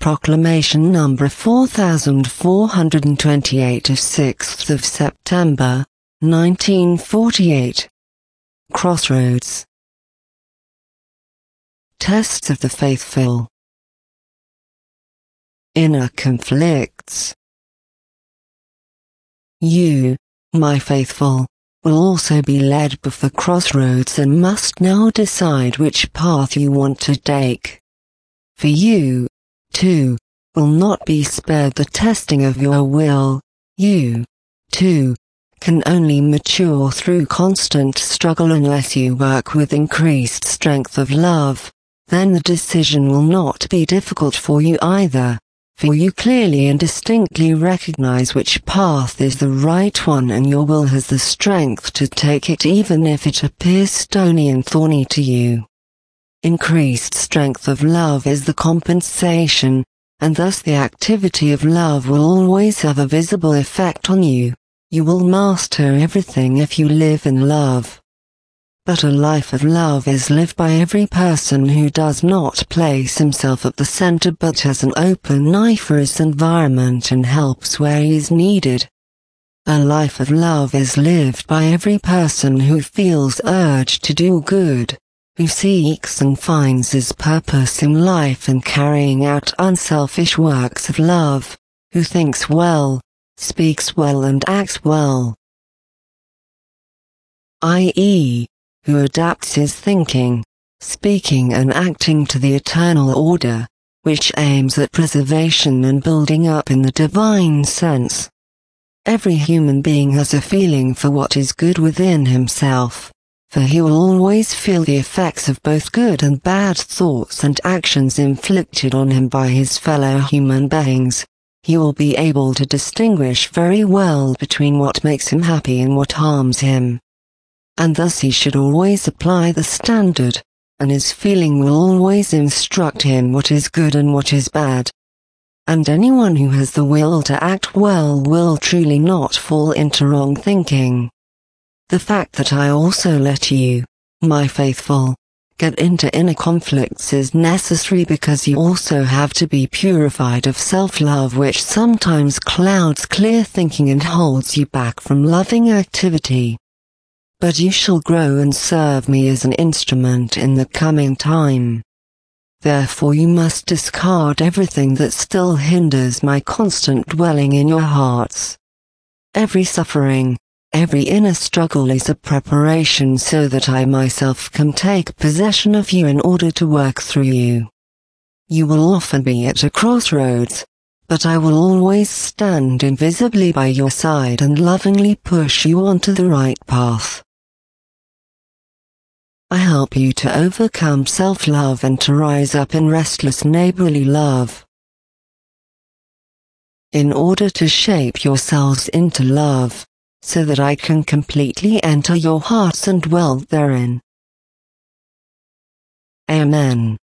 Proclamation number 4428 of 6th of September, 1948. Crossroads. Tests of the faithful. Inner conflicts. You, my faithful, will also be led before crossroads and must now decide which path you want to take. For you, too, will not be spared the testing of your will. You, too, can only mature through constant struggle unless you work with increased strength of love. Then the decision will not be difficult for you either, for you clearly and distinctly recognize which path is the right one, and your will has the strength to take it even if it appears stony and thorny to you. Increased strength of love is the compensation, and thus the activity of love will always have a visible effect on you. You will master everything if you live in love. But a life of love is lived by every person who does not place himself at the center but has an open eye for his environment and helps where he is needed. A life of love is lived by every person who feels urged to do good, who seeks and finds his purpose in life in carrying out unselfish works of love, who thinks well, speaks well and acts well, i.e., who adapts his thinking, speaking and acting to the eternal order, which aims at preservation and building up in the divine sense. Every human being has a feeling for what is good within himself, for he will always feel the effects of both good and bad thoughts and actions inflicted on him by his fellow human beings. He will be able to distinguish very well between what makes him happy and what harms him. And thus he should always apply the standard, and his feeling will always instruct him what is good and what is bad. And anyone who has the will to act well will truly not fall into wrong thinking. The fact that I also let you, my faithful, get into inner conflicts is necessary because you also have to be purified of self-love, which sometimes clouds clear thinking and holds you back from loving activity. But you shall grow and serve me as an instrument in the coming time. Therefore you must discard everything that still hinders my constant dwelling in your hearts. Every suffering, every inner struggle is a preparation so that I myself can take possession of you in order to work through you. You will often be at a crossroads, but I will always stand invisibly by your side and lovingly push you onto the right path. I help you to overcome self-love and to rise up in restless neighborly love. In order to shape yourselves into love, so that I can completely enter your hearts and dwell therein. Amen.